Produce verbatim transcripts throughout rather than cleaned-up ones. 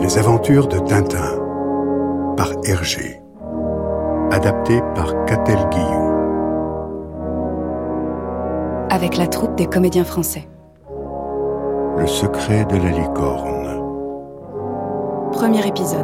Les aventures de Tintin, par Hergé. Adapté par Catel Guillou. Avec la troupe des comédiens français. Le secret de la licorne. Premier épisode.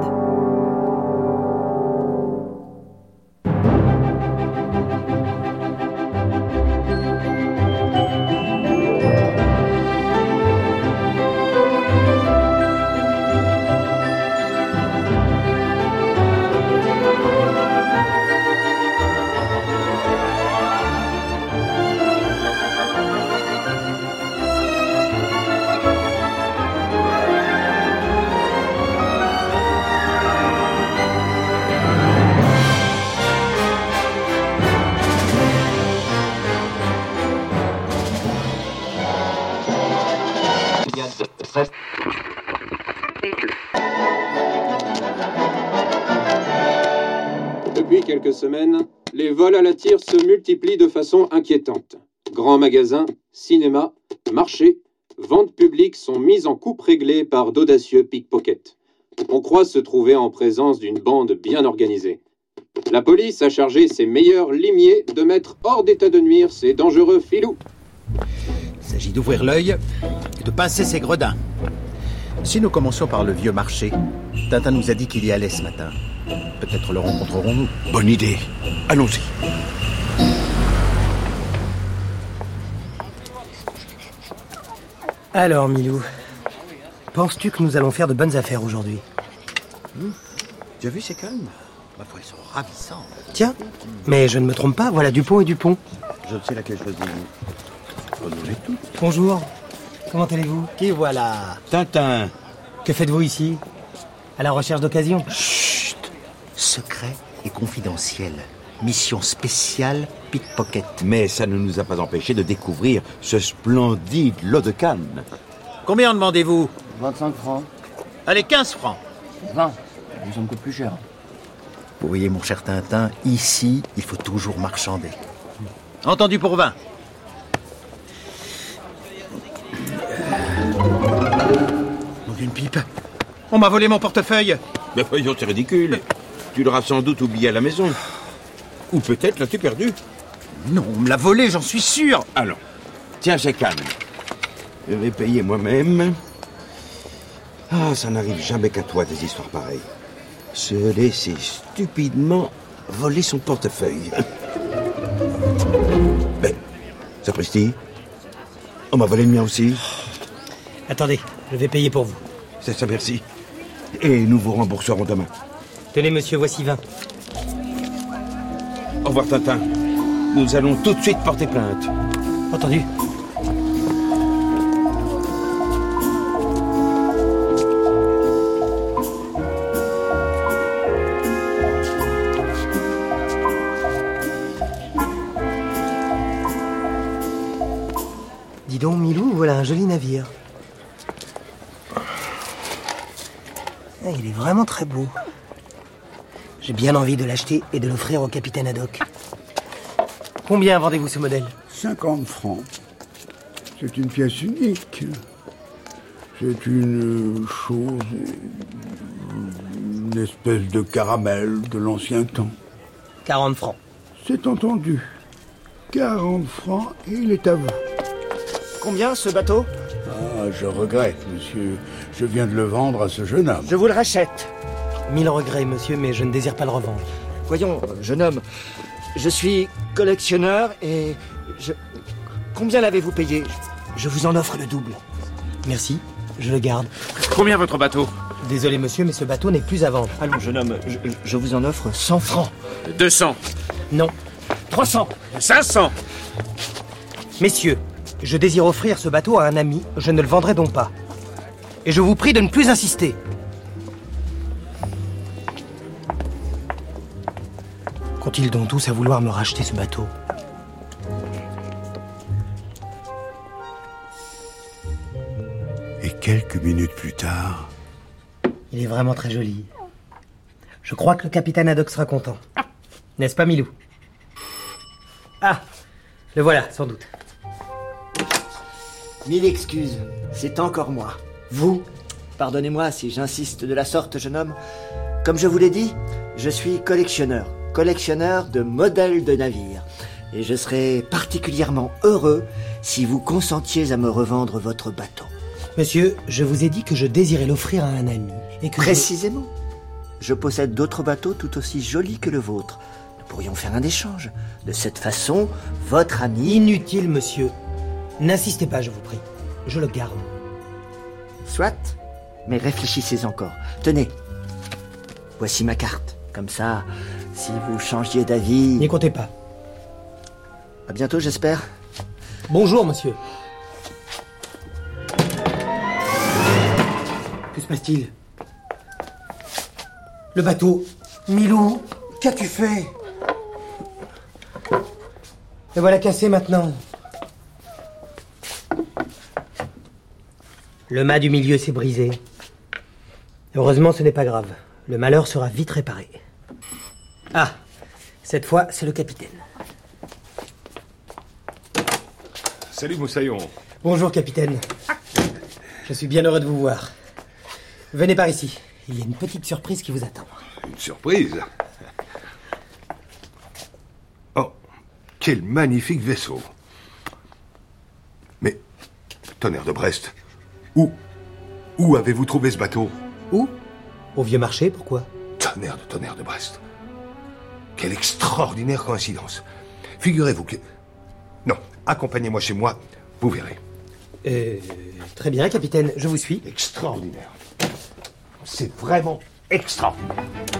Depuis quelques semaines, les vols à la tire se multiplient de façon inquiétante. Grands magasins, cinémas, marchés, ventes publiques sont mises en coupe réglée par d'audacieux pickpockets. On croit se trouver en présence d'une bande bien organisée. La police a chargé ses meilleurs limiers de mettre hors d'état de nuire ces dangereux filous. Il s'agit d'ouvrir l'œil et de pincer ses gredins. Si nous commencions par le vieux marché, Tintin nous a dit qu'il y allait ce matin. Peut-être le rencontrerons-nous. Bonne idée. Allons-y. Alors, Milou, penses-tu que nous allons faire de bonnes affaires aujourd'hui ? Mmh. Tu as vu ces cannes ? Ma foi, elles sont ravissantes. Tiens, mais je ne me trompe pas, voilà Dupont et Dupont. Je ne sais laquelle choisir. Prenons-les toutes. Bonjour, comment allez-vous ? Qui voilà ? Tintin. Que faites-vous ici ? À la recherche d'occasion ? Chut ! Secret et confidentiel. Mission spéciale pickpocket. Mais ça ne nous a pas empêché de découvrir ce splendide lot de cannes. Combien en demandez-vous ? vingt-cinq francs. Allez, quinze francs. vingt. Ça me coûte plus cher. Vous voyez, mon cher Tintin, ici, il faut toujours marchander. Entendu pour vingt. Donc une pipe. On m'a volé mon portefeuille. Mais voyons, c'est ridicule. Tu l'auras sans doute oublié à la maison. Ou peut-être l'as-tu perdu. Non, on me l'a volé, j'en suis sûr. Alors, tiens ces cannes. Je vais payer moi-même. Ah, ça n'arrive jamais qu'à toi, des histoires pareilles. Se laisser stupidement voler son portefeuille. Ben, sapristi, on m'a volé le mien aussi. Attendez, je vais payer pour vous. C'est ça, merci. Et nous vous rembourserons demain. Tenez, monsieur, voici vingt. Au revoir, Tintin. Nous allons tout de suite porter plainte. Entendu. Dis donc, Milou, voilà un joli navire. Ah, il est vraiment très beau. J'ai bien envie de l'acheter et de l'offrir au capitaine Haddock. Combien vendez-vous ce modèle ? cinquante francs. C'est une pièce unique. C'est une chose... une espèce de caramel de l'ancien temps. quarante francs. C'est entendu. quarante francs et il est à vous. Combien ce bateau ? Ah, je regrette, monsieur. Je viens de le vendre à ce jeune homme. Je vous le rachète. Mille regrets, monsieur, mais je ne désire pas le revendre. Voyons, jeune homme, je suis collectionneur et je... Combien l'avez-vous payé ? Je vous en offre le double. Merci, je le garde. Combien votre bateau ? Désolé, monsieur, mais ce bateau n'est plus à vendre. Allons, jeune homme, je, je vous en offre cent francs. deux cents. Non. trois cents. cinq cents. Messieurs, je désire offrir ce bateau à un ami, je ne le vendrai donc pas. Et je vous prie de ne plus insister. Qu'ont-ils donc tous à vouloir me racheter ce bateau ? Et quelques minutes plus tard... Il est vraiment très joli. Je crois que le capitaine Haddock sera content. N'est-ce pas, Milou ? Ah, le voilà, sans doute. Mille excuses, c'est encore moi. Vous, Pardonnez-moi si j'insiste de la sorte, jeune homme. Comme je vous l'ai dit, je suis collectionneur. Collectionneur de modèles de navires. Et je serais particulièrement heureux si vous consentiez à me revendre votre bateau. Monsieur, je vous ai dit que je désirais l'offrir à un ami. Et que Précisément. Je... je possède d'autres bateaux tout aussi jolis que le vôtre. Nous pourrions faire un échange. De cette façon, votre ami... Inutile, monsieur. N'insistez pas, je vous prie. Je le garde. Soit, mais réfléchissez encore. Tenez, voici ma carte. Comme ça, si vous changiez d'avis... N'y comptez pas. À bientôt, j'espère. Bonjour, monsieur. Que se passe-t-il? Le bateau. Milou, qu'as-tu fait? Le voilà cassé maintenant. Le mât du milieu s'est brisé. Heureusement, ce n'est pas grave. Le malheur sera vite réparé. Ah, cette fois, c'est le capitaine. Salut Moussaillon. Bonjour, capitaine. Je suis bien heureux de vous voir. Venez par ici. Il y a une petite surprise qui vous attend. Une surprise? Oh, quel magnifique vaisseau. Mais, tonnerre de Brest, où Où avez-vous trouvé ce bateau? Où? Au Vieux Marché, pourquoi? Tonnerre de tonnerre de Brest. Quelle extraordinaire coïncidence. Figurez-vous que... Non, accompagnez-moi chez moi, vous verrez. Euh, très bien, capitaine, je vous suis. Extraordinaire. C'est vraiment extraordinaire.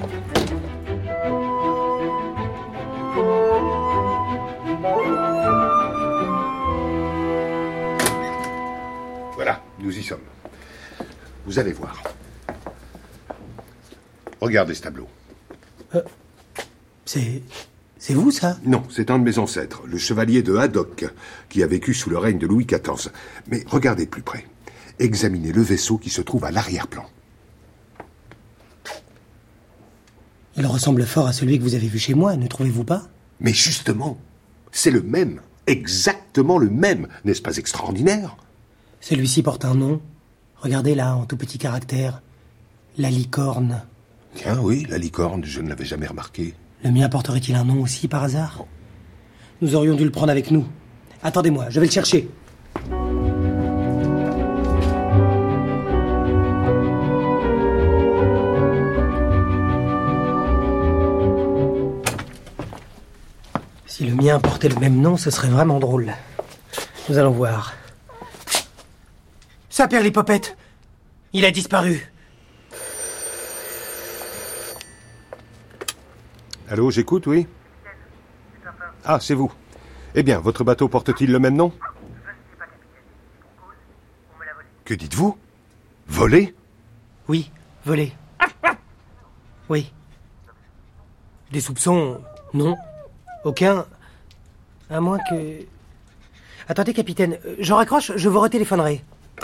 Voilà, nous y sommes. Vous allez voir. Regardez ce tableau. Euh, c'est... c'est vous, ça? Non, c'est un de mes ancêtres, le chevalier de Haddock, qui a vécu sous le règne de Louis quatorze. Mais regardez de plus près. Examinez le vaisseau qui se trouve à l'arrière-plan. Il ressemble fort à celui que vous avez vu chez moi, ne trouvez-vous pas? Mais justement, c'est le même, exactement le même, n'est-ce pas extraordinaire? Celui-ci porte un nom. Regardez là, en tout petit caractère. La licorne. Tiens, oui, la licorne, je ne l'avais jamais remarqué. Le mien porterait-il un nom aussi, par hasard? Nous aurions dû le prendre avec nous. Attendez-moi, je vais le chercher. Si le mien portait le même nom, ce serait vraiment drôle. Nous allons voir. Saperlipopette! Il a disparu. Allô, j'écoute, oui? Ah, c'est vous. Eh bien, votre bateau porte-t-il le même nom? Que dites-vous? Volé? Oui, volé. Oui. Des soupçons? Non. Aucun. À moins que... Attendez, capitaine, je raccroche, je vous retéléphonerai.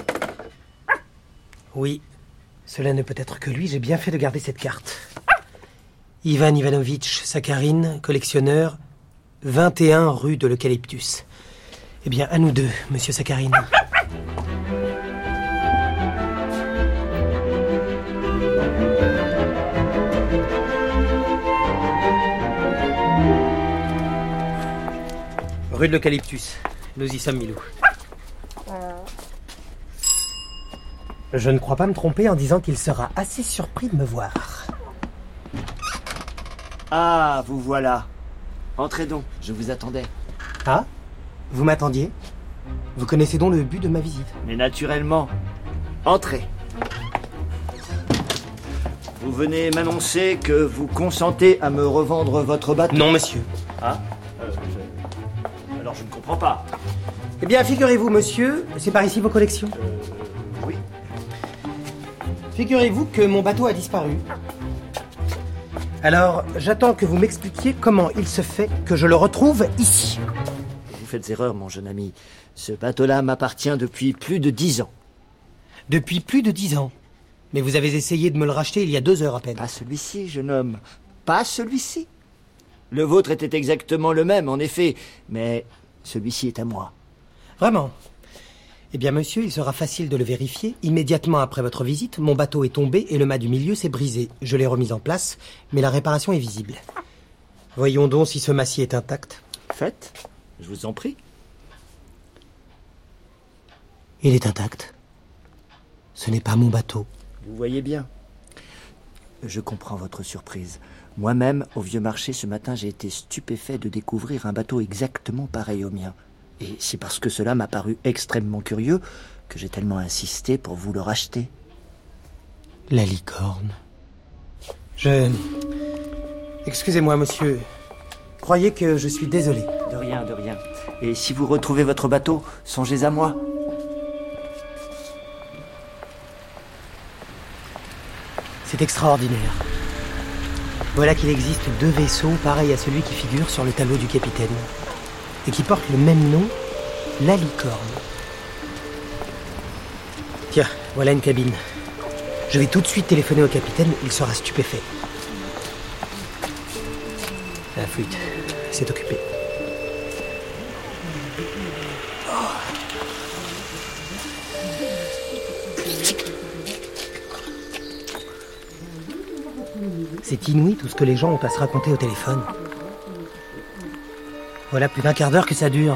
Oui, cela ne peut être que lui, j'ai bien fait de garder cette carte. Ivan Ivanovitch Sakharine, collectionneur, vingt et un rue de l'Eucalyptus. Eh bien, à nous deux, monsieur Sakharine. Rue de l'Eucalyptus. Nous y sommes, Milou. Je ne crois pas me tromper en disant qu'il sera assez surpris de me voir. Ah, vous voilà. Entrez donc, je vous attendais. Ah? Vous m'attendiez? Vous connaissez donc le but de ma visite? Mais naturellement. Entrez. Vous venez m'annoncer que vous consentez à me revendre votre bateau? Non, monsieur. Ah euh, je... Alors je ne comprends pas. Eh bien, figurez-vous, monsieur, c'est par ici vos collections? Euh, oui. Figurez-vous que mon bateau a disparu. Alors, j'attends que vous m'expliquiez comment il se fait que je le retrouve ici. Vous faites erreur, mon jeune ami. Ce bateau-là m'appartient depuis plus de dix ans. Depuis plus de dix ans? Mais vous avez essayé de me le racheter il y a deux heures à peine. Pas celui-ci, jeune homme. Pas celui-ci. Le vôtre était exactement le même, en effet. Mais celui-ci est à moi. Vraiment? Eh bien, monsieur, il sera facile de le vérifier. Immédiatement après votre visite, mon bateau est tombé et le mât du milieu s'est brisé. Je l'ai remis en place, mais la réparation est visible. Voyons donc si ce massier est intact. Faites, je vous en prie. Il est intact. Ce n'est pas mon bateau. Vous voyez bien. Je comprends votre surprise. Moi-même, au Vieux Marché, ce matin, j'ai été stupéfait de découvrir un bateau exactement pareil au mien. Et c'est parce que cela m'a paru extrêmement curieux que j'ai tellement insisté pour vous le racheter. La licorne. Je... Excusez-moi, monsieur. Croyez que je suis désolé. De rien, de rien. Et si vous retrouvez votre bateau, songez à moi. C'est extraordinaire. Voilà qu'il existe deux vaisseaux pareils à celui qui figure sur le tableau du capitaine et qui portent le même nom, la licorne. Tiens, voilà une cabine. Je vais tout de suite téléphoner au capitaine, il sera stupéfait. La flûte, c'est occupé. C'est inouï tout ce que les gens ont à se raconter au téléphone. Voilà plus d'un quart d'heure que ça dure.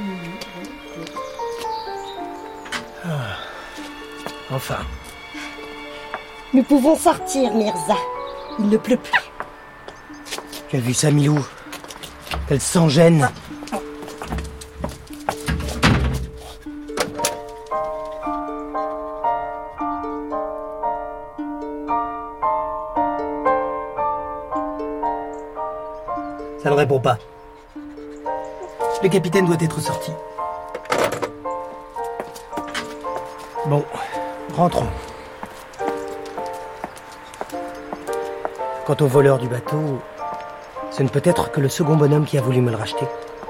Ah. Enfin. Nous pouvons sortir, Mirza. Il ne pleut plus. Tu as vu ça, Milou? Elle s'en gêne. Ça ne répond pas. Le capitaine doit être sorti. Bon, rentrons. Quant au voleur du bateau, ce ne peut être que le second bonhomme qui a voulu me le racheter.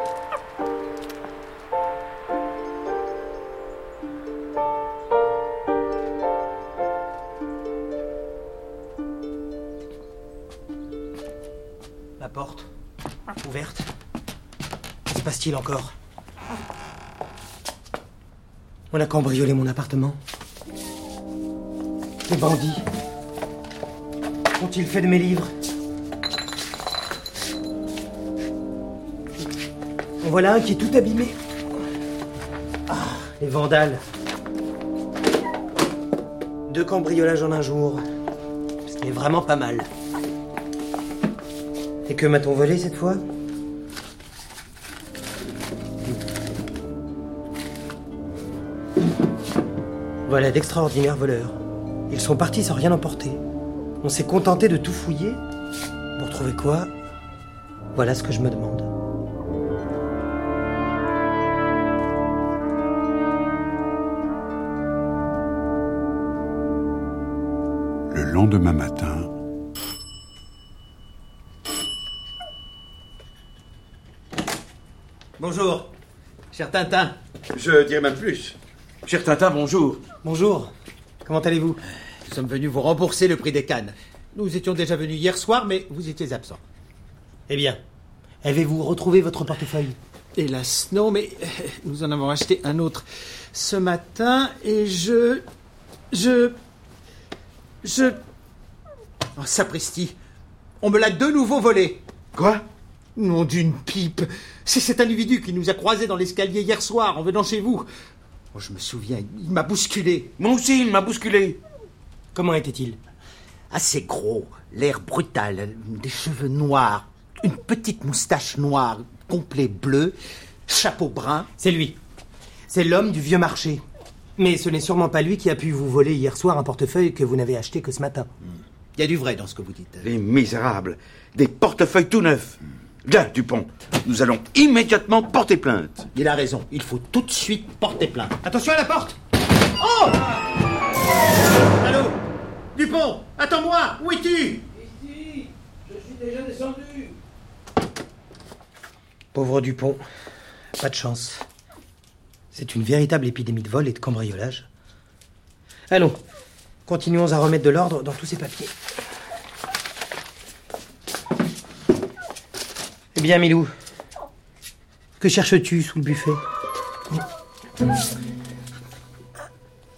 La porte, ouverte. Que se passe-t-il encore? On a cambriolé mon appartement. Les bandits qu'ont-ils fait de mes livres? En voilà un qui est tout abîmé. Ah, les vandales. Deux cambriolages en un jour. Ce qui est vraiment pas mal. Et que m'a-t-on volé cette fois? Voilà d'extraordinaires voleurs. Ils sont partis sans rien emporter. On s'est contenté de tout fouiller. Pour trouver quoi? Voilà ce que je me demande. Le lendemain matin... Bonjour, cher Tintin. Je dirais même plus. Cher Tintin, bonjour. Bonjour, comment allez-vous? Nous sommes venus vous rembourser le prix des cannes. Nous étions déjà venus hier soir, mais vous étiez absent. Eh bien, avez-vous retrouvé votre portefeuille? Hélas, non, mais nous en avons acheté un autre ce matin et je... Je... Je... Oh, sapristi, on me l'a de nouveau volé. Quoi? Nom d'une pipe. C'est cet individu qui nous a croisés dans l'escalier hier soir en venant chez vous. Oh, je me souviens, il m'a bousculé. Moi aussi, il m'a bousculé. Comment était-il? Assez gros, l'air brutal, des cheveux noirs, une petite moustache noire, complet bleu, chapeau brun. C'est lui. C'est l'homme du Vieux Marché. Mais ce n'est sûrement pas lui qui a pu vous voler hier soir un portefeuille que vous n'avez acheté que ce matin. Il y a du vrai dans ce que vous dites. Les misérables. Des portefeuilles tout neufs. Bien, Dupont, nous allons immédiatement porter plainte. Il a raison, il faut tout de suite porter plainte. Attention à la porte! Oh! Allô? Dupont, attends-moi! Où es-tu? Ici, je suis déjà descendu. Pauvre Dupont, pas de chance. C'est une véritable épidémie de vol et de cambriolage. Allons, continuons à remettre de l'ordre dans tous ces papiers. Eh bien, Milou, que cherches-tu sous le buffet?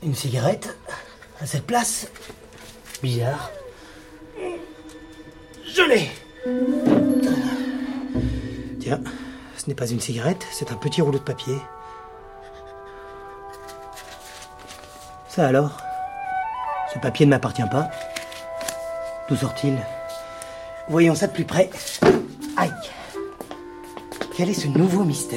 Une cigarette à cette place. Bizarre. Je l'ai. Tiens, ce n'est pas une cigarette, c'est un petit rouleau de papier. Ça alors? Ce papier ne m'appartient pas. D'où sort-il? Voyons ça de plus près. Aïe! Quel est ce nouveau mystère?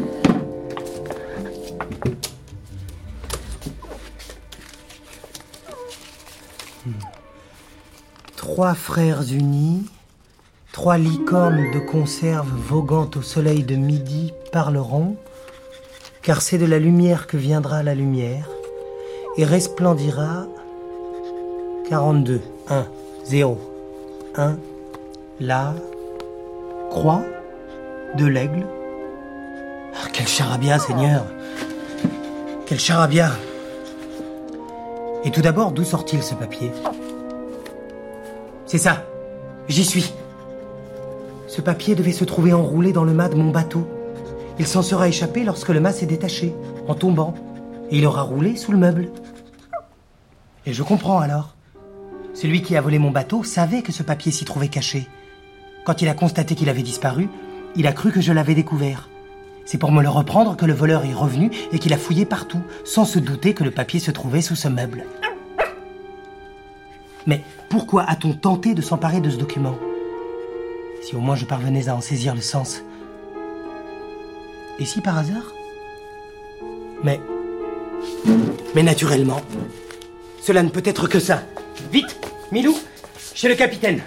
hmm. Trois frères unis, trois licornes de conserve voguant au soleil de midi parleront, car c'est de la lumière que viendra la lumière, et resplendira quarante-deux, un, zéro, un, la croix de l'aigle. Ah, quel charabia, Seigneur! Quel charabia! Et tout d'abord, d'où sort-il ce papier? C'est ça, j'y suis. Ce papier devait se trouver enroulé dans le mât de mon bateau. Il s'en sera échappé lorsque le mât s'est détaché, en tombant, et il aura roulé sous le meuble. Et je comprends alors. Celui qui a volé mon bateau savait que ce papier s'y trouvait caché. Quand il a constaté qu'il avait disparu, il a cru que je l'avais découvert. C'est pour me le reprendre que le voleur est revenu et qu'il a fouillé partout, sans se douter que le papier se trouvait sous ce meuble. Mais pourquoi a-t-on tenté de s'emparer de ce document? Si au moins je parvenais à en saisir le sens. Et si par hasard? Mais... Mais naturellement, cela ne peut être que ça. Vite, Milou, chez le capitaine.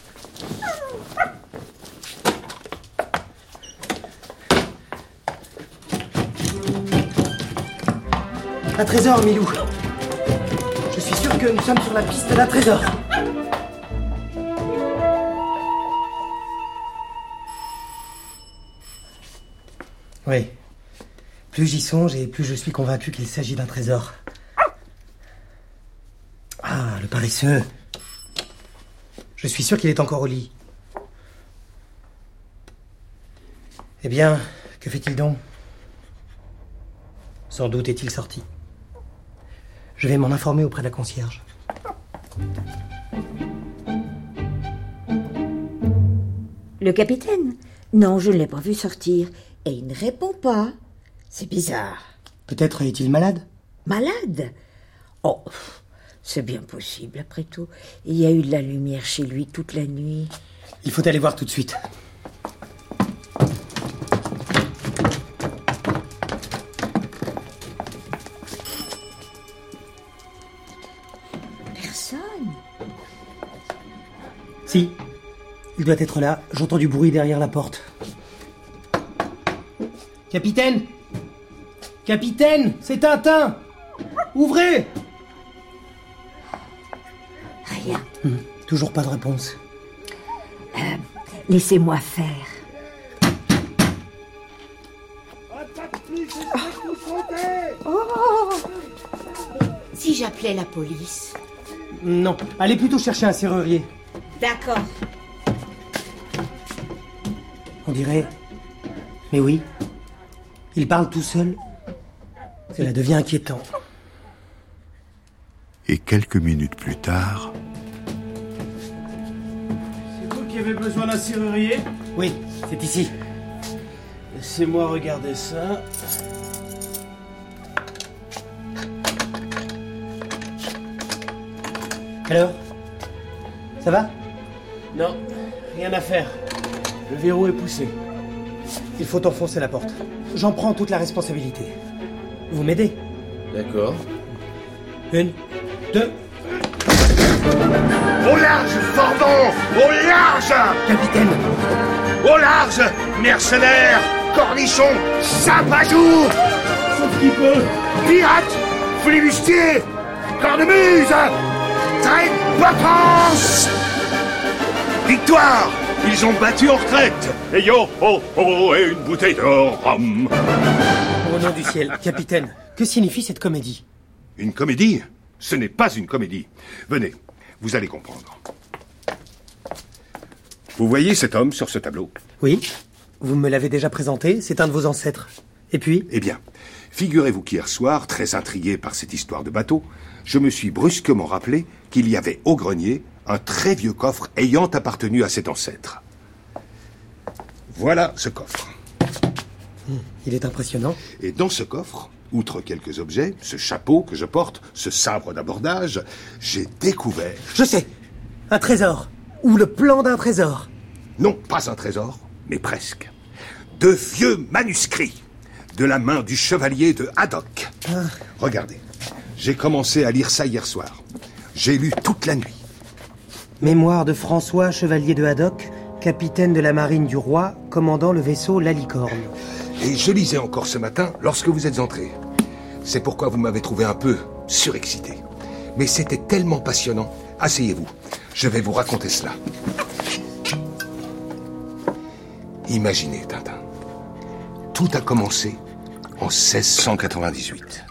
Un trésor, Milou. Je suis sûr que nous sommes sur la piste d'un trésor. Oui. Plus j'y songe et plus je suis convaincu qu'il s'agit d'un trésor. Ah, le paresseux. Je suis sûr qu'il est encore au lit. Eh bien, que fait-il donc? Sans doute est-il sorti. Je vais m'en informer auprès de la concierge. Le capitaine? Non, je ne l'ai pas vu sortir. Et il ne répond pas. C'est bizarre. Peut-être est-il malade? Malade? Oh, c'est bien possible, après tout. Il y a eu de la lumière chez lui toute la nuit. Il faut aller voir tout de suite. Personne. Si, il doit être là. J'entends du bruit derrière la porte. Capitaine! Capitaine! C'est Tintin! Ouvrez! Rien. Hum, toujours pas de réponse. Euh, laissez-moi faire. Oh. Si j'appelais la police? Non, allez plutôt chercher un serrurier. D'accord. On dirait... Mais oui, il parle tout seul. Cela devient inquiétant. Et quelques minutes plus tard... C'est vous qui avez besoin d'un serrurier? Oui, c'est ici. Laissez-moi regarder ça. Alors? Ça va? Non, rien à faire. Le verrou est poussé. Il faut enfoncer la porte. J'en prends toute la responsabilité. Vous m'aidez? D'accord. Une, deux... Au large, Fordon! Au large! Capitaine! Au large, mercenaires, cornichons, sapajou! Sauf qui peut! Pirates, flibustiers, cornemuse, train de potence! Victoire! Ils ont battu en retraite! Et yo, oh, oh, et une bouteille de rhum! Au nom du ciel, capitaine, que signifie cette comédie? Une comédie? Ce n'est pas une comédie. Venez, vous allez comprendre. Vous voyez cet homme sur ce tableau? Oui, vous me l'avez déjà présenté, c'est un de vos ancêtres. Et puis ? Eh bien, figurez-vous qu'hier soir, très intrigué par cette histoire de bateau, je me suis brusquement rappelé qu'il y avait au grenier un très vieux coffre ayant appartenu à cet ancêtre. Voilà ce coffre. Il est impressionnant. Et dans ce coffre, outre quelques objets, ce chapeau que je porte, ce sabre d'abordage, j'ai découvert... Je sais ! Un trésor. Ou le plan d'un trésor. Non, pas un trésor, mais presque. De vieux manuscrits, de la main du chevalier de Haddock. Ah. Regardez, j'ai commencé à lire ça hier soir. J'ai lu toute la nuit. Mémoire de François, chevalier de Haddock, capitaine de la marine du roi, commandant le vaisseau La Licorne. Et je lisais encore ce matin lorsque vous êtes entré. C'est pourquoi vous m'avez trouvé un peu surexcité. Mais c'était tellement passionnant. Asseyez-vous, je vais vous raconter cela. Imaginez, Tintin. Tout a commencé en seize cent quatre-vingt-dix-huit.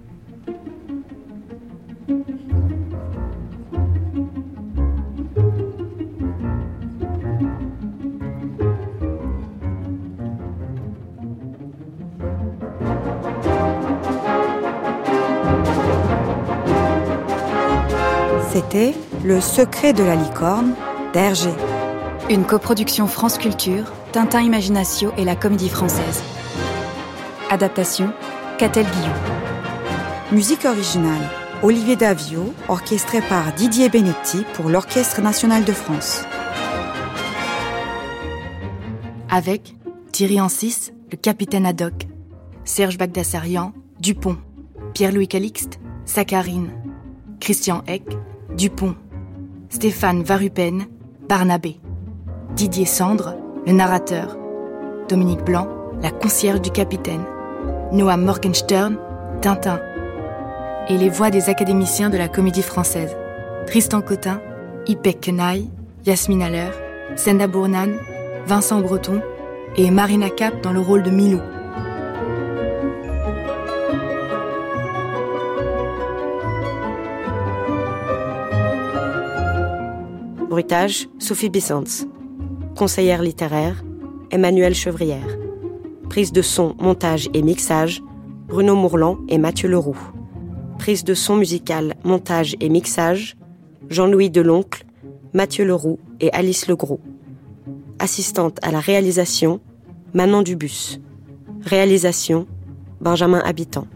C'était Le secret de la licorne d'Hergé. Une coproduction France Culture, Tintin Imaginatio et la Comédie Française. Adaptation, Catel Guillou. Musique originale, Olivier Davio, orchestré par Didier Benetti pour l'Orchestre National de France. Avec Thierry Ancis, le capitaine Haddock, Serge Bagdasarian, Dupont, Pierre-Louis Calixte, Saccharine, Christian Eck, Dupont, Stéphane Varupen, Barnabé, Didier Sandre, le narrateur, Dominique Blanc, la concierge du capitaine, Noam Morgenstern, Tintin, et les voix des académiciens de la Comédie Française, Tristan Cotin, Ipek Kenaï, Yasmine Haller, Senda Bournan, Vincent Breton et Marina Cap dans le rôle de Milou. Bruitage, Sophie Bissens. Conseillère littéraire, Emmanuelle Chevrière. Prise de son, montage et mixage, Bruno Mourlan et Mathieu Leroux. Prise de son musicale, montage et mixage, Jean-Louis Deloncle, Mathieu Leroux et Alice Legros. Assistante à la réalisation, Manon Dubus. Réalisation, Benjamin Habitant.